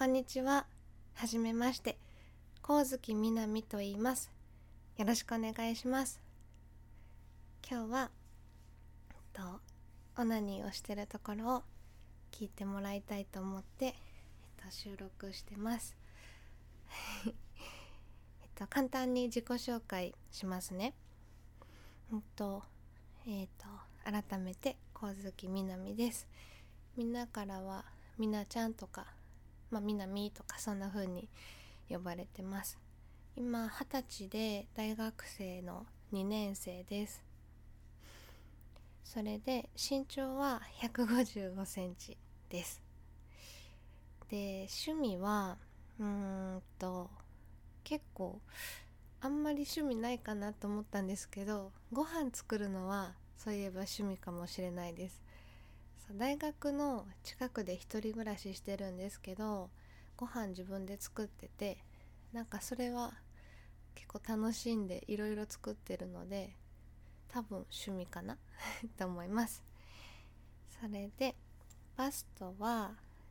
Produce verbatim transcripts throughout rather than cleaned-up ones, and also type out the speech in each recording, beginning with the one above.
こんにちは。はじめまして。光月みなみと言います。よろしくお願いします。今日は、えっと、オナニーをしてるところを聞いてもらいたいと思って、えっと、収録してます。えっと、簡単に自己紹介しますね。えっと、えっと、改めて光月みなみです。みんなからはみなちゃんとか、まあ、みなみとかそんな風に呼ばれてます。今二十歳で大学生のにねん生です。それで身長はひゃくごじゅうごセンチです。で趣味はうーんと結構あんまり趣味ないかなと思ったんですけど、ご飯作るのはそういえば趣味かもしれないです。大学の近くで一人暮らししてるんですけど、ご飯自分で作ってて、なんかそれは結構楽しんでいろいろ作ってるので、多分趣味かなと思います。それでバストは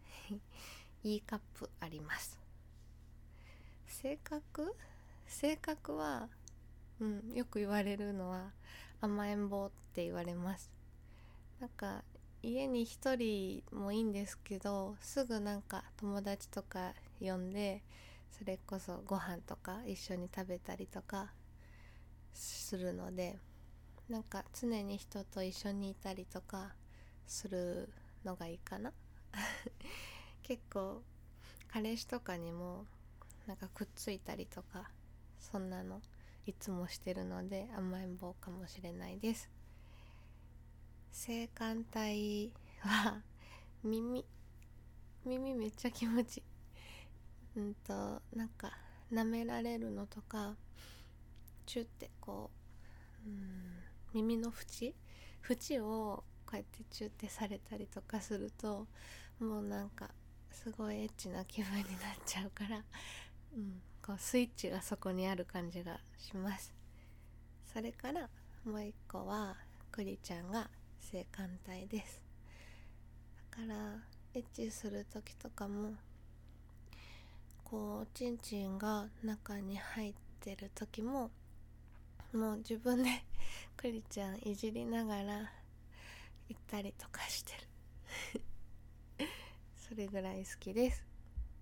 E カップあります。性格性格は、うん、よく言われるのは甘えん坊って言われます。なんか家に一人もいいんですけど、すぐなんか友達とか呼んで、それこそご飯とか一緒に食べたりとかするので、なんか常に人と一緒にいたりとかするのがいいかな結構彼氏とかにもなんかくっついたりとか、そんなのいつもしてるので甘えん坊かもしれないです。性感帯は耳耳めっちゃ気持ちいい。うんとなんか舐められるのとか、チュってこう、うん、耳の縁縁をこうやってチュってされたりとかすると、もうなんかすごいエッチな気分になっちゃうから、うん、こうスイッチがそこにある感じがします。それからもう一個はクリちゃんが性感帯です。だからエッチする時とかも、こうチンチンが中に入ってる時も、もう自分でクリちゃんいじりながら行ったりとかしてるそれぐらい好きです。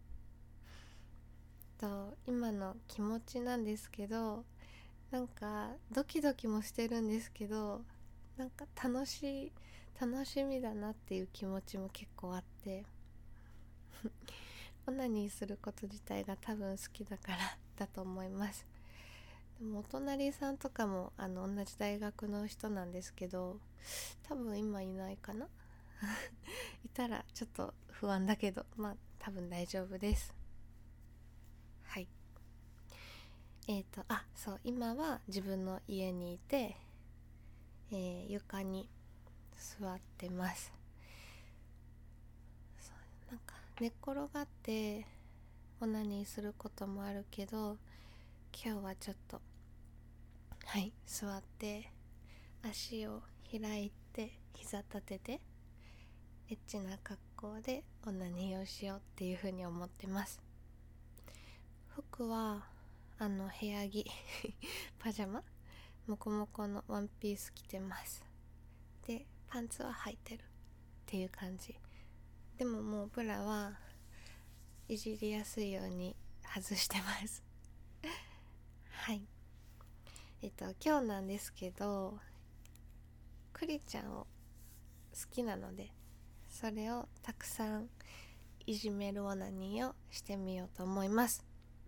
と今の気持ちなんですけど、なんかドキドキもしてるんですけど、なんか楽しい楽しみだなっていう気持ちも結構あってオナニーすること自体が多分好きだからだと思います。でもお隣さんとかもあの同じ大学の人なんですけど、多分今いないかないたらちょっと不安だけど、まあ多分大丈夫です。はい。えーとあそう今は自分の家にいて、えー床に座ってます。そうなんか寝っ転がってオナニーすることもあるけど、今日はちょっとはい座って足を開いて膝立ててエッチな格好でオナニーをしようっていう風に思ってます。服はあの部屋着パジャマモコモコのワンピース着てます。でパンツは履いてるっていう感じでも、もうブラはいじりやすいように外してますはいえっと今日なんですけど、クリちゃんを好きなので、それをたくさんいじめるオナニーをしてみようと思います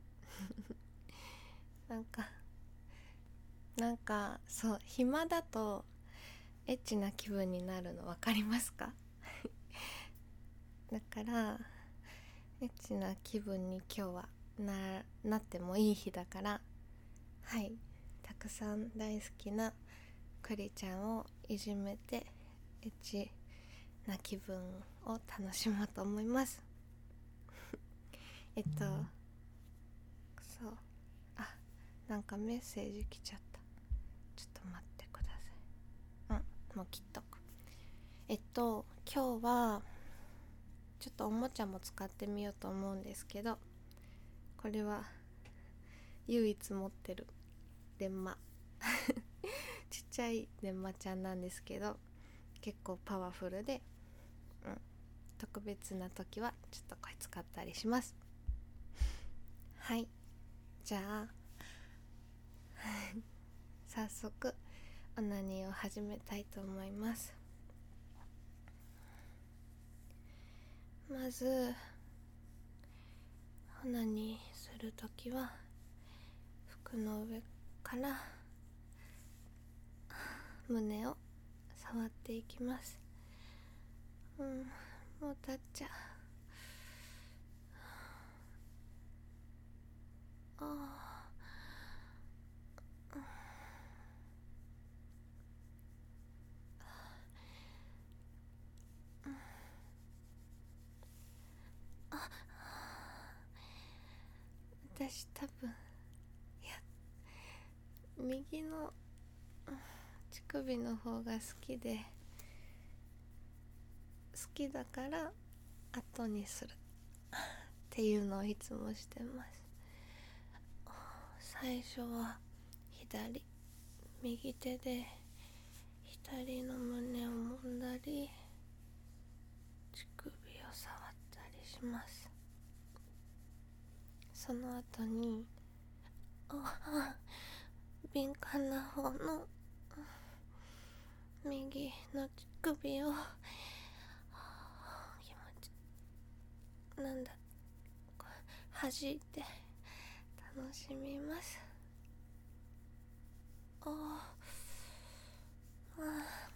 なんかなんかそう暇だとエッチな気分になるの分かりますかだからエッチな気分に今日は な, なってもいい日だから、はいたくさん大好きなクリちゃんをいじめてエッチな気分を楽しもうと思いますえっとそうあなんかメッセージ来ちゃった。ちょっと待ってください。うんもう切っとく。えっと今日はちょっとおもちゃも使ってみようと思うんですけど、これは唯一持ってる電マちっちゃい電マちゃんなんですけど、結構パワフルで、うん、特別な時はちょっとこれ使ったりします。はい、じゃあ早速オナニーを始めたいと思います。まずオナニーするときは服の上から胸を触っていきます。うん、もう立っちゃう。ああ、私多分、いや、右の乳首の方が好きで、好きだから後にするっていうのをいつもしてます。最初は左、右手で左の胸を揉んだり乳首を触ったりします。その後にあ敏感な方の右の乳首を気持ちなんだ弾いて楽しみます。ああ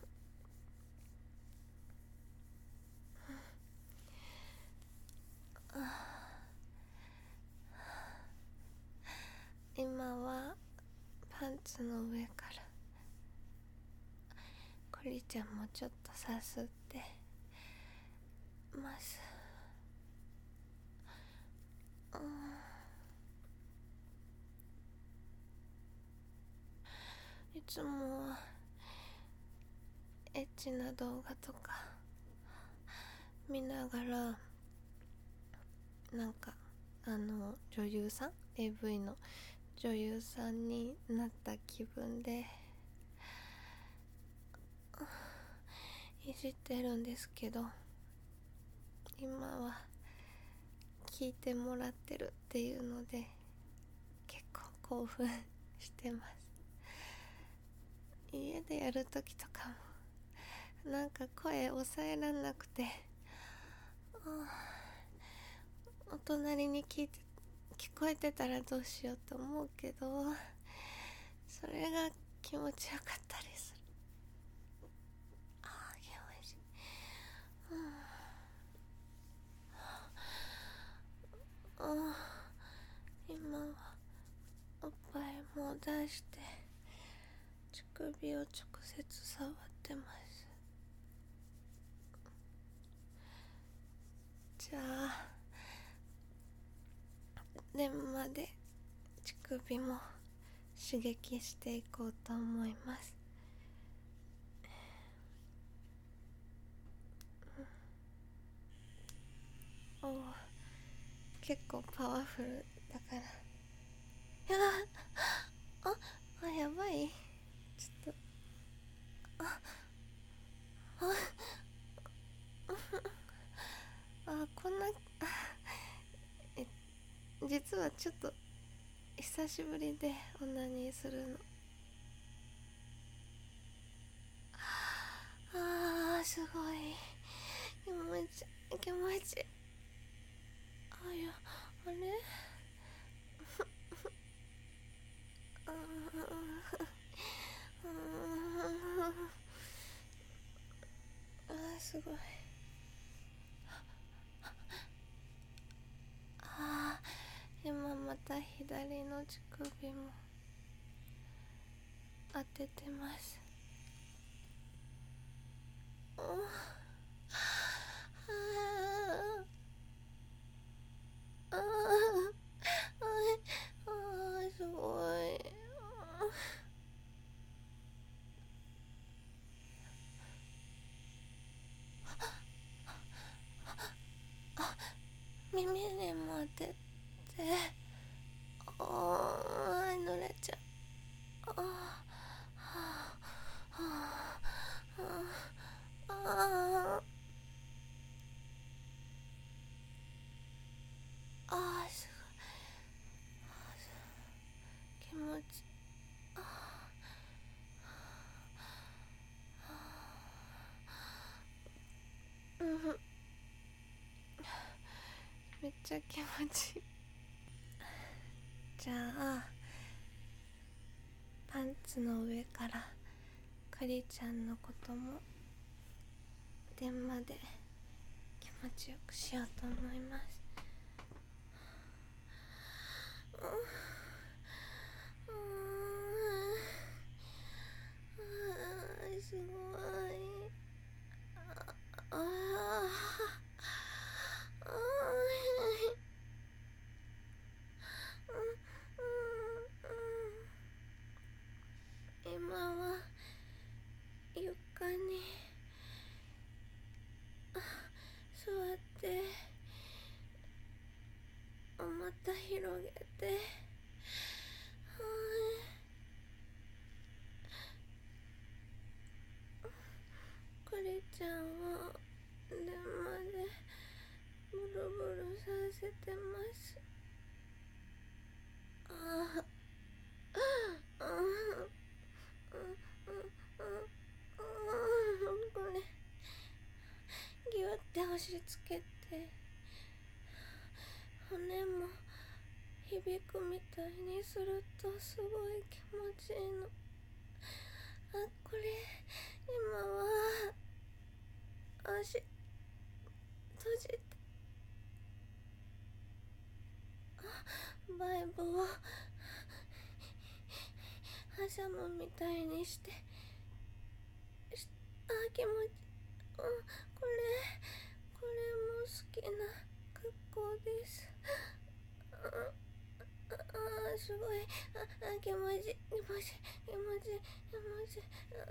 今はパンツの上からコリちゃんもちょっとさすってます。うん、いつもはエッチな動画とか見ながら、なんかあの女優さん エーブイ の女優さんになった気分でいじってるんですけど、今は聞いてもらってるっていうので結構興奮してます。家でやるときとかもなんか声抑えらんなくて、お隣に聞いて聞こえてたらどうしようと思うけど、それが気持ちよかったりする。ああ、気持ちいい。うん、あ今はおっぱいも出して乳首を直接触ってます。じゃあ電話で乳首も刺激していこうと思います。おお、結構パワフルだから。いやああ、やばい、ちょっとあああこんなあえ実はちょっと久しぶりでオナニーするの。あーすごい気持ち気持ちあいやあれああーすごい。あー今また左の乳首も当ててます。ああああすごい。 耳にも当てて、あー濡れちゃう。あーはあはああーあーすごい気持ちあーうんめっちゃ気持ちいい。じゃあパンツの上からかりちゃんのことも電話で気持ちよくしようと思います。すごい。ああ今は床に座ってまた広げて、かりちゃんを電話でブルブルさせてます。ああああこれギュって押し付けて骨も響くみたいにするとすごい気持ちいいの。あ、これ今は足閉じてバイブを挟むみたいにして、あ、気持ち、うん、これこれも好きな格好です。ああすごい、ああ気持ちいい気持ちいい気持ちいい気持ちいい。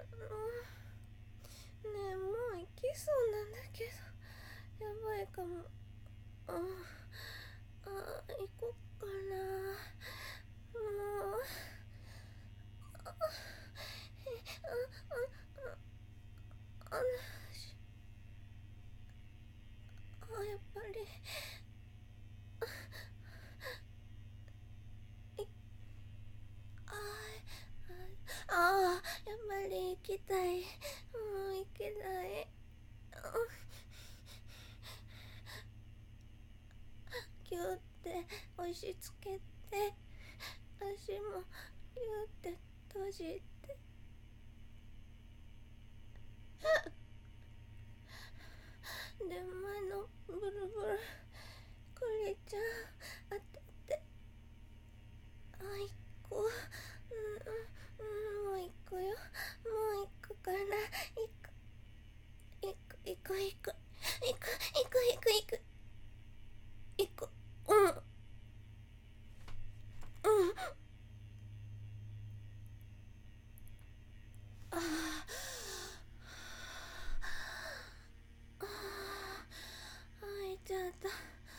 ねえもう行きそうなんだけどやばいかも。ああ行こっかな。もうああああやっぱりああやっぱり行きたい。もう行けない。ギューって押し付けて足もギューって閉じて電話のブルブルこれちゃん当てて、あ行こう、うんうん、もう行くよ、もう行くから行く行く行く行く行く行く行く行く行くうんうんああ開いちゃった。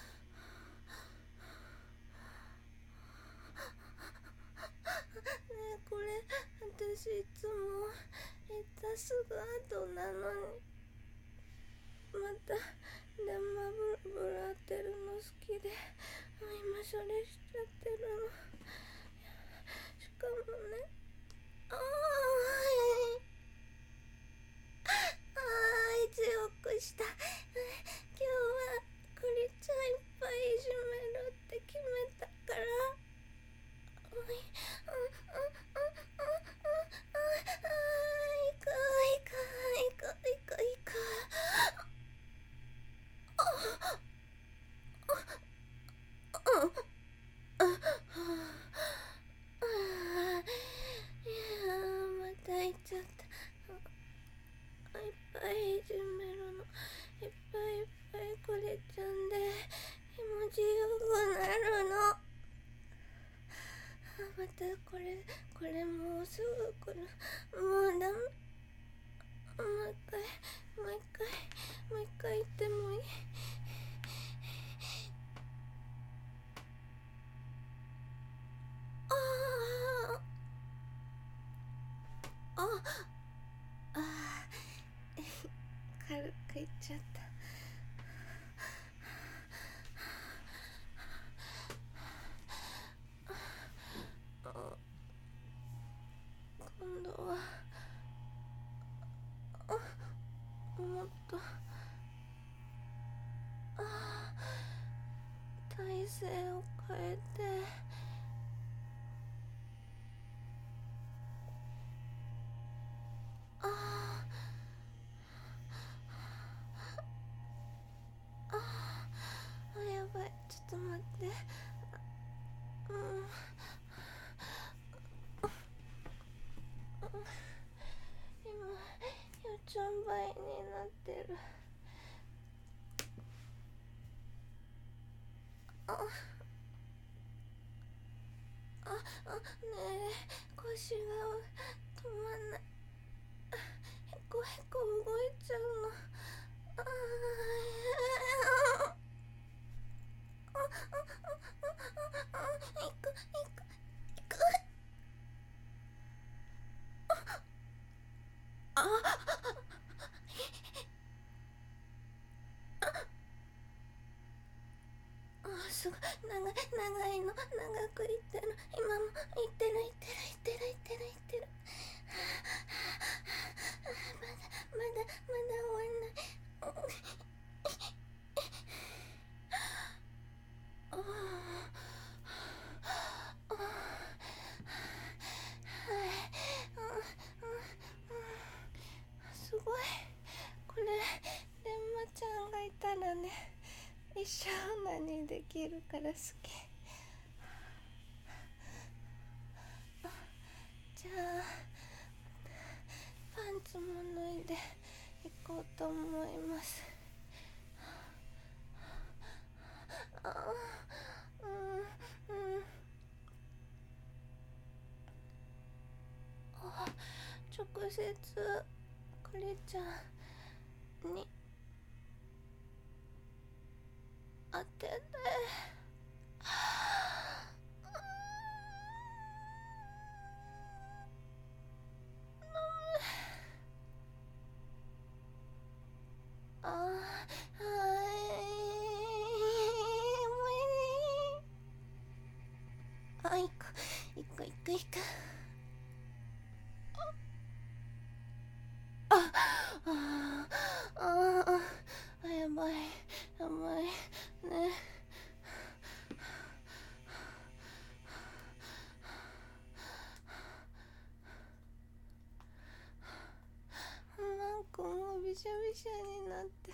ねえこれ私いつも行ったすぐ後なのにまた電話ブルブル当てるの好きで今それしちゃってるの。しかもねあーあー強くした。今日はクリちゃんいっぱいいじめるって決めたからおいうんうんうんうんあー行く行く行く行く行くああうんいやーまた行っちゃった。いっぱいいじめるのいっぱいいっぱいこれちゃんで気持ちよくなるの。あまたこれこれもうすぐ来る。もうダメ。もう一回もう一回もう一回言ってもいい。 体勢を変えて、あああ、やばい、ちょっと待って。うん、今よんばいになってる。あああ、ねえ、腰が止まんない。へこへこ動いちゃうの。ああああああ、行く行く行く。ああ、すごい長い長いの、長くいってる。今もいってるいってるいってるいってるいってる。まだまだまだ終わんない。ああ、すごい。これレンマちゃんがいたらね、一生何できるから好き。じゃあパンツも脱いで行こうと思います。ああ、うんうん。あ、直接クリちゃんに当てて。ああ、はい、あ、行く行く行く行く。ああああ、やばいやばいね。なんかもうびしゃびしゃになってる。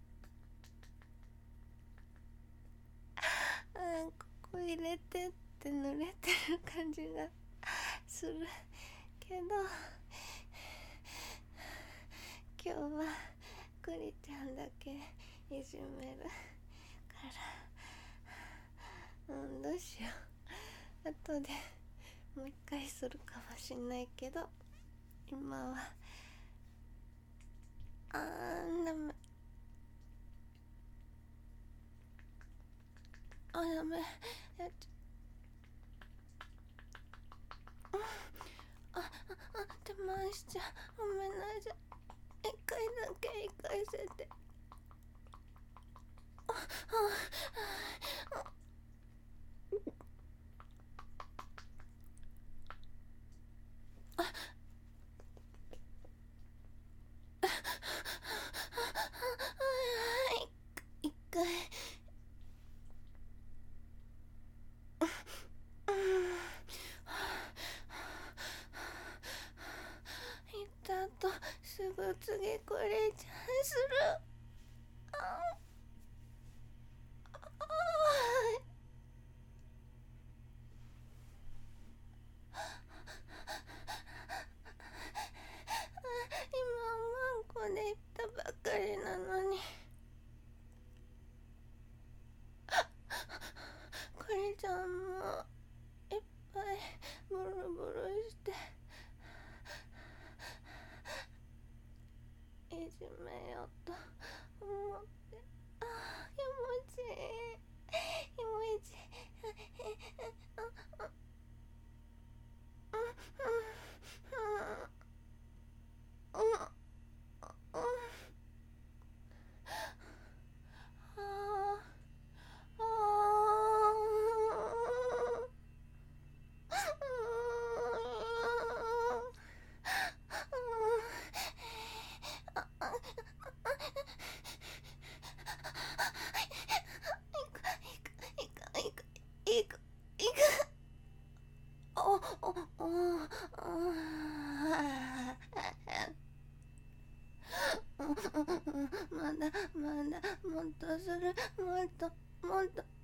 あ、ここ入れてって濡れてる感じがするけど、今日はクリちゃんだけいじめるから、うん、どうしよう。後でもう一回するかもしんないけど、今はあーダメ。あ、ダメ。やっちゃあ、あ、あ、手回しちゃごめんなさい。一回だけ行かせて。あ、あ、あ、あ、一回。行った後すぐ次これちゃんする。ああ、今マンコで行ったばっかりなのに。これちゃんもいっぱいブルブルしていじめようと思って。ああ、気持ちいい気持ちいい。ああ、うんうんうんうんうん。あああ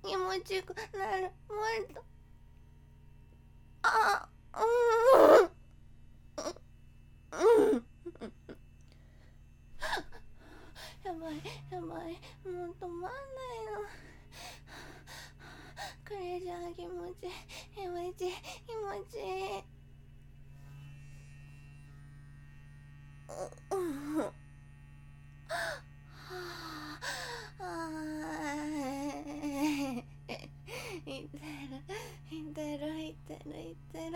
気持ちよくなる。もっと。あ、うんうん。やばいやばい、もう止まんないの。これじゃあ気持ちいい気持ちいい気持ちいい。うん。いってるいってるいってるいってる。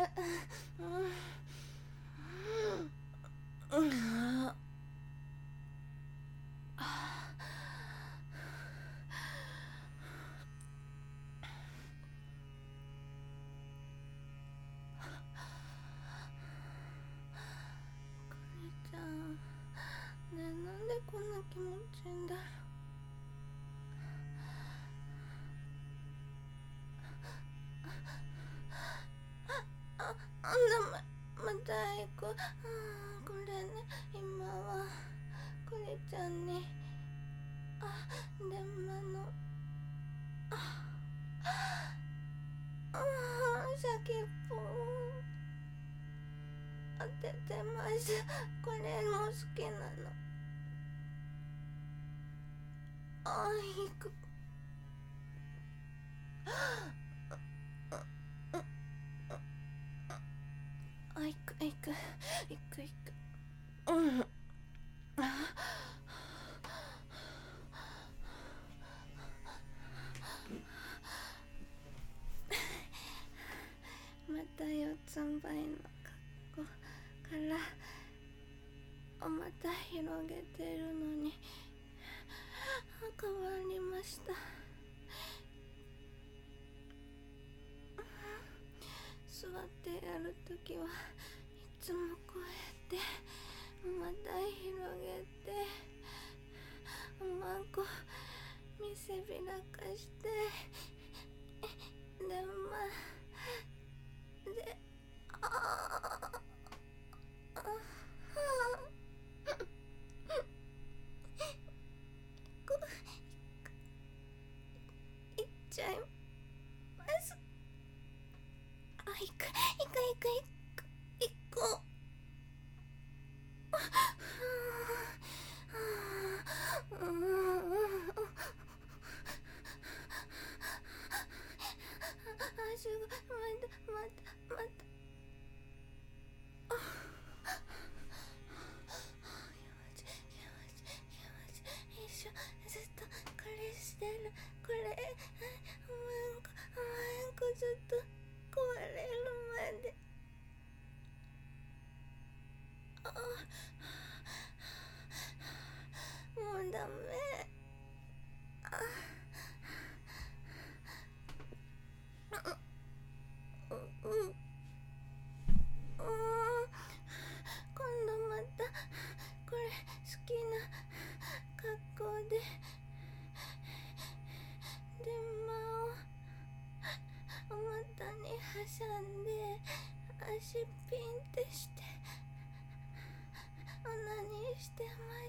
うんうん。ちゃん、ねえ、なんでこんな気持ちいいんだろう。あ、あ、ダメ、また行く。うん、これね、今はクリちゃんにあ電話のああ先っぽ当ててます。これも好きなの。あ、行く。あ、行く行く行く行く。うん。また四つん這いの格好からまた広げてるのに変わりました。座ってやるときはいつもこうやってまた広げてまこ見せびらかしてでまでああいっちゃいます。あ、行く行く行く行く行こう。すごい、またまたまた。ずっとこれしてる。これワンコワンコずっと壊れるまで。あ、もうダメ。あ、うんうん、今度またこれ好きな格好で電話をお股に挟んで足ピンってしてオナニーしてます。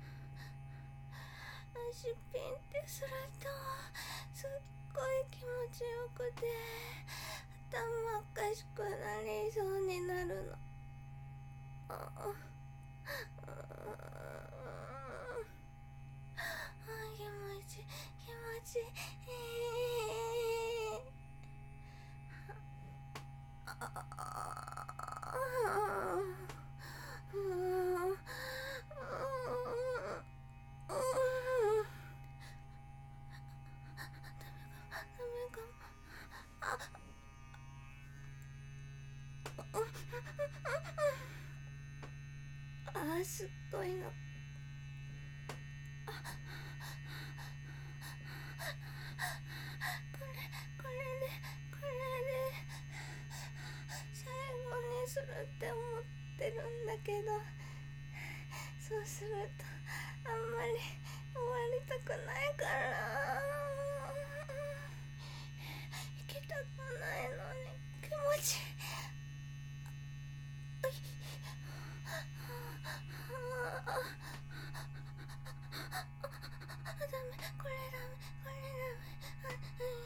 足ピンってするとすっごい気持ちよくて頭おかしくなりそうになるの。ああ、気持ちいい気持ちいい。ああ、うん、あー、すっごいの。あ、これこれでこれで最後にするって思ってるんだけど、そうするとあんまり終わりたくないから行きたくないのに気持ちいい。ダメ、これダメこれダメ。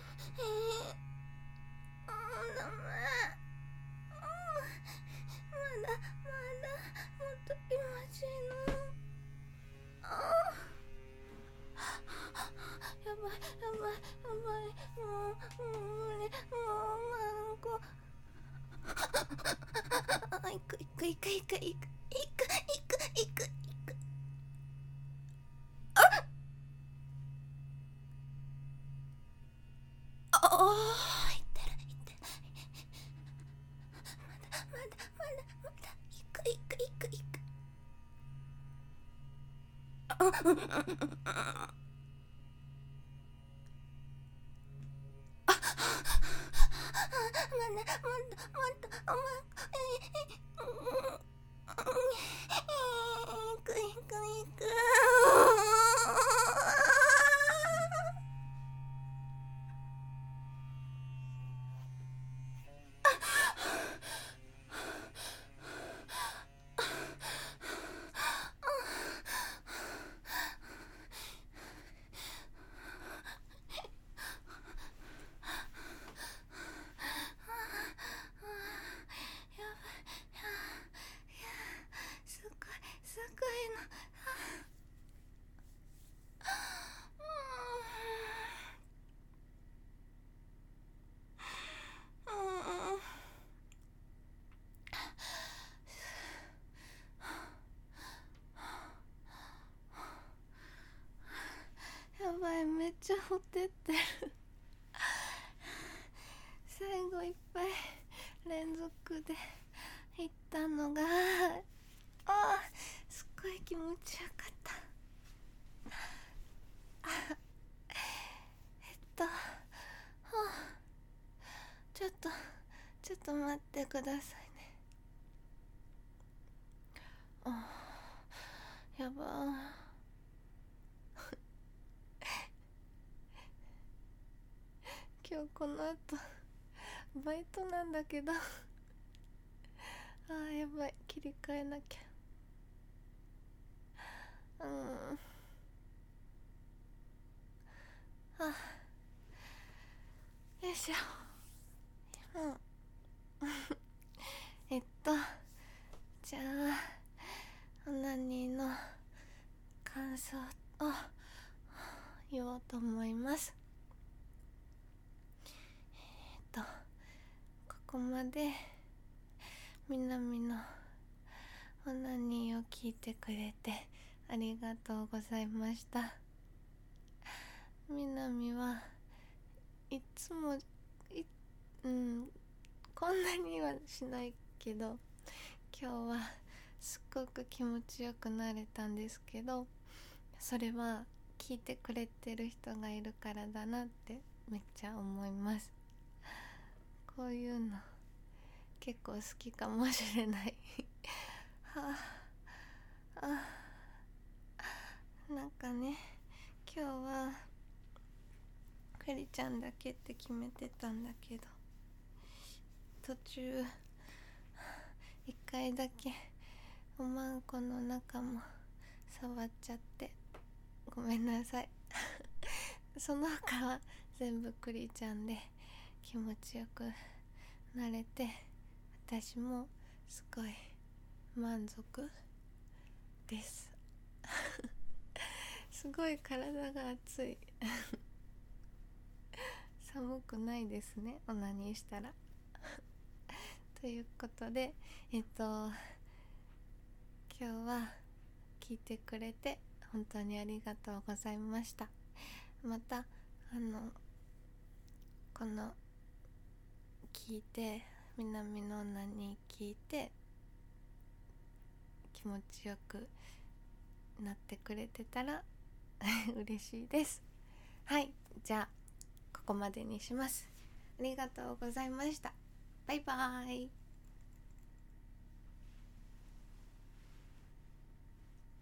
くいくいくいくいくいくいくいくあああいってるいってるまだまだまだまだいくいくいくいくあうんうんうんうんまだまだまだおまいくいくいくすごいすごいのやばい、めっちゃほてってる最後いっぱい連続でいったのがああすっごい気持ちよかったあえっとはあちょっとちょっと待ってくださいねあやば今日この後バイトなんだけどあーやばい切り替えなきゃうんあよいしょうんえっとじゃあオナニーの感想を言おうと思います。えっとここまでみなみのオナニーを聞いてくれてありがとうございました。みなみはいつもいうんこんなにはしないけど今日はすっごく気持ちよくなれたんですけど、それは聞いてくれてる人がいるからだなってめっちゃ思います。こういうの結構好きかもしれないはあ、あなんかね今日はくりちゃんだけって決めてたんだけど途中一回だけおまんこの中も触っちゃってごめんなさいその他は全部くりちゃんで気持ちよくなれて私もすごい満足ですすごい体が熱い寒くないですねオナニーしたらということでえっと今日は聞いてくれて本当にありがとうございました。またあのこの聞いてみなみのオナニー聞いて気持ちよくなってくれてたら嬉しいです。はい、じゃあここまでにします。ありがとうございました。バイバーイ。